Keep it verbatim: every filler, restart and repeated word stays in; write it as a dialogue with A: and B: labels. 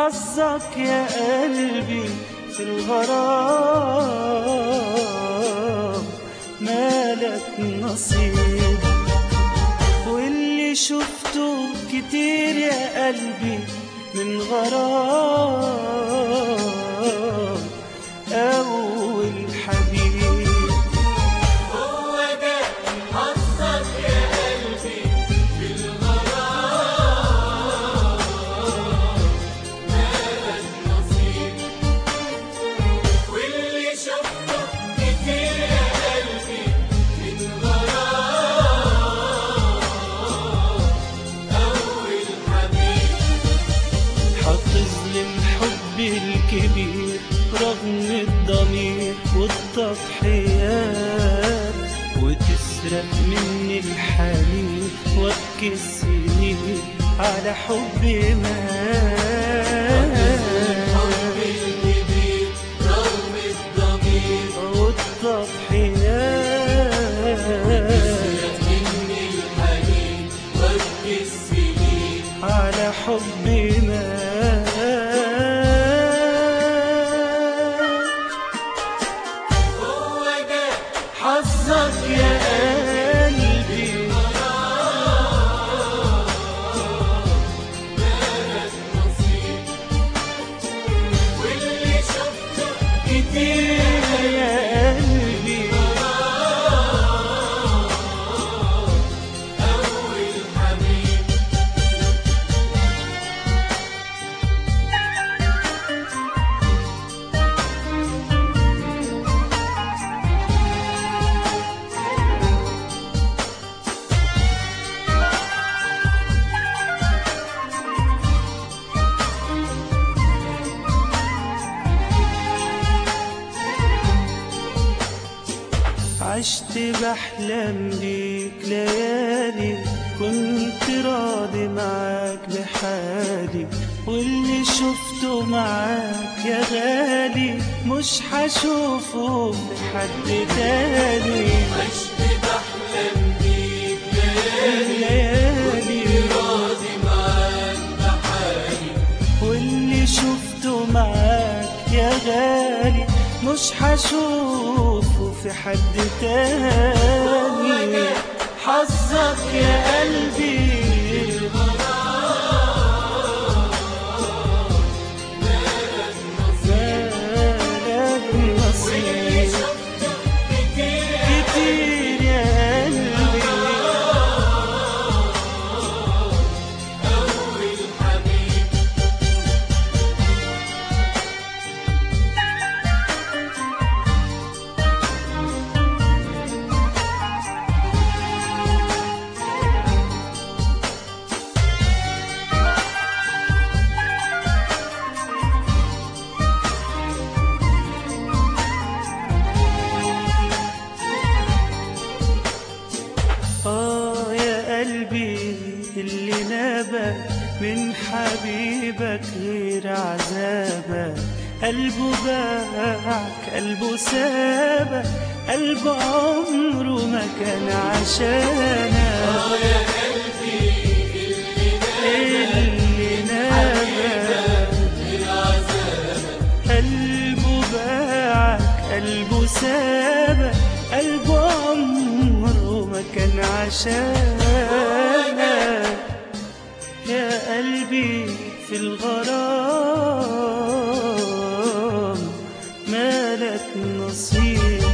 A: حظك يا قلبي في الغرام مالك نصيب، واللي شفته كتير يا قلبي من غرام أول حبيب.
B: هو ده حظك يا قلبي في الغرام مالك نصيب، واللي شفته كتير يا قلبي من غرام أول حبيب.
A: هتظلم حبي الكبير رغم الضمير والتضحيات، وتسرق مني الحنين وابكي السنين على حبي مات.
B: حبي الكبير رغم الضمير
A: والتضحيات،
B: مني الحنين وابكي السنين
A: على حبي مات.
B: هو ده
A: حظك يا قلبي
B: مالك نصيب، واللي شفته
A: كتير يا قلبي
B: أول حبيب.
A: عشت بحلم بيك ليالي، كنت راضي معاك بحالي، واللي شفته معاك يا غالي مش هشوفه لحد تاني.
B: عشت بحلم بيك ليالي،
A: ليالي
B: راضي معاك بحالي،
A: واللي شفته معاك يا غالي مش هشوفه في حد تاني. حظك يا قلبي
B: مالك نصيب،
A: مالك نصيب
B: شفته كتير
A: كتير يا قلبي.
B: أول حبيب.
A: آه يا قلبي اللي نابك من حبيبك غير عذابك، قلبه باعك قلبه سابك، قلبه عمره ما كان عشانك.
B: آه يا قلبي
A: اللي نابك
B: من عذابك،
A: قلبه باعك قلبه سابك، قلبه عمره ما كان عشانك. يا قلبي في الغرام مالك نصيب.